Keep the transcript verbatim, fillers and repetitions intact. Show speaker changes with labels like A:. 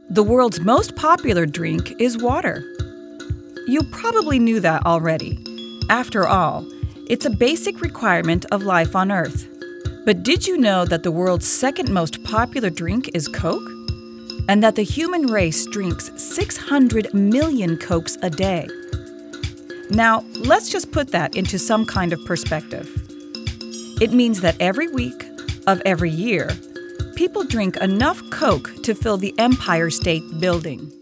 A: The world's most popular drink is water. You probably knew that already. After all, it's a basic requirement of life on Earth. But did you know that the world's second most popular drink is Coke? And that the human race drinks six hundred million Cokes a day? Now, let's just put that into some kind of perspective. It means that every week of every year, people drink enough Coke to fill the Empire State Building.